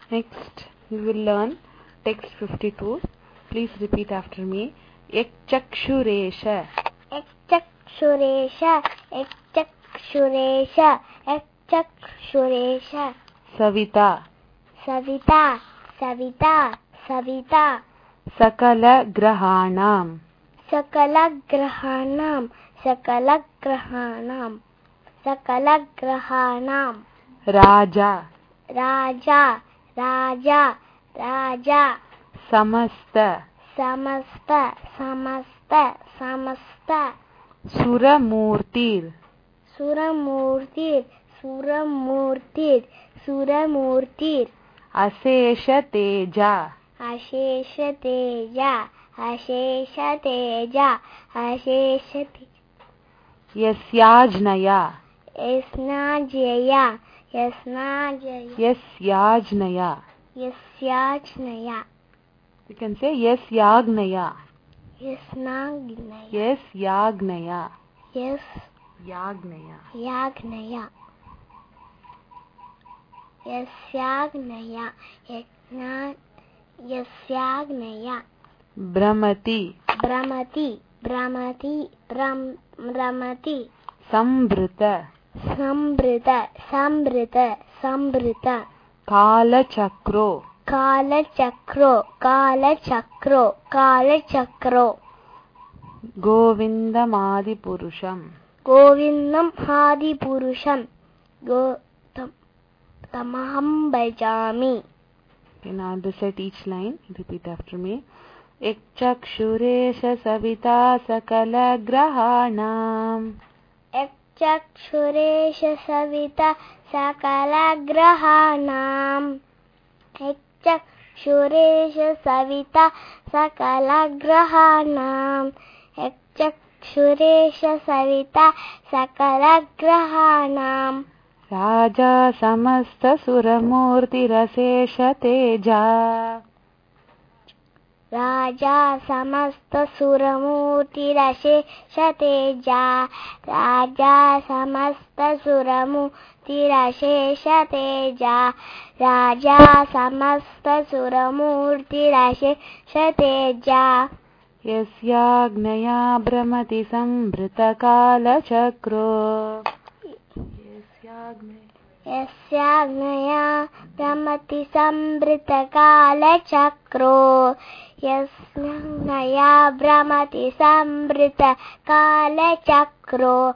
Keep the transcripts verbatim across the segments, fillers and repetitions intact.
Next, we will learn text fifty-two. Please repeat after me. Ekchakshuresha. Ekchakshuresha. Ekchakshuresha. Ekchakshuresha. Savita. Savita. Savita. Savita. Sakala grahanam. Sakala grahanam. Sakala grahanam. Sakala grahanam. Raja. Raja. Raja. Raja. Samasta. Samasta. Samasta. Samasta. Suramurtir. Suramurtir. Suramurtir. Suramurtir. Asesha teja. Ashesha teja. Ashesha teja. Ashesha teja. Yasyajnaya. Yasnajaya. Yasnajaya. Yasyajnaya. Yasyajnaya. You can say Yasyagnaya. Yasnagnaya. Yasyagnaya. Yes. Yagnaya. Yagnaya. Yasyagnaya. Yasna. Yasyagnaya. Brahmati. Brahmati. Brahmati. Brahm. Brahmati. Sambrita. Sambrita. Sambrita. Sambrita. Kala chakro. Kala chakro. Kala chakro. Kala chakro. Govindamadi purusham. Govindam Hadi Purusham. Go tam, Tamaham Bhajami. Okay, now I'll recite each line. Repeat after me. Ekchakshuresha savita sakala grahanam. Ekchakshuresha savita sakala grahanam. Ekchakshuresha savita sakala grahanam. Ekchakshuresha savita sakala grahanam. Raja samasta suramurti rasesha teja. Raja samasta suramurti rasesha teja. Raja samasta suramurti rasesha teja. Raja samasta suramurti rasesha teja. Yasyagnaya brahmati sambrita kala chakro. Yasyagnaya brahmati sambrita kala chakro. Yasyagnaya brahmati sambrita kala chakro.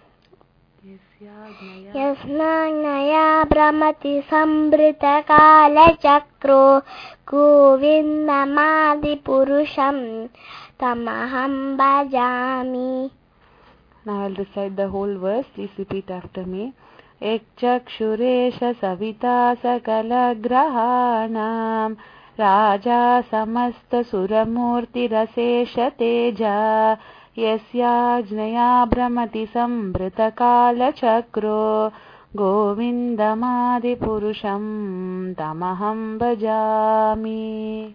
Yasyagnaya brahmati sambrita kala chakro. Govindamadi purusham tamaham bhajami. Now I'll recite the whole verse. Please repeat after me. Ekchakshuresha savita sakala grahanam. Raja samasta suramurti rasesha teja. Yasyajnaya brahmati sambrita kala chakro. Govindamadi purusham tamaham bhajami.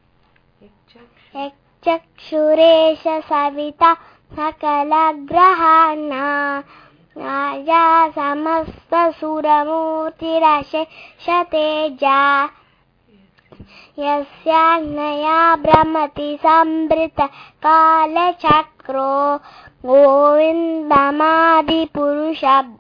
Ekchakshuresha savita sakala grahana. Raja samasta suramurti rasesha teja. Yasyagnaya brahmati sambrita kala chakro. Govindamadi purusham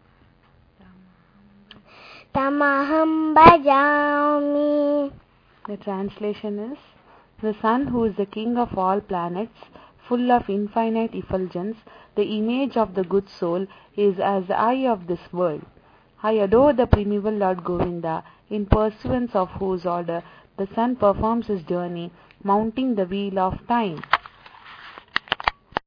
tamaham bhajami. The translation is: the sun, who is the king of all planets, full of infinite effulgence, the image of the good soul, is as the eye of this world. I adore the primeval Lord Govinda, in pursuance of whose order the sun performs his journey, mounting the wheel of time.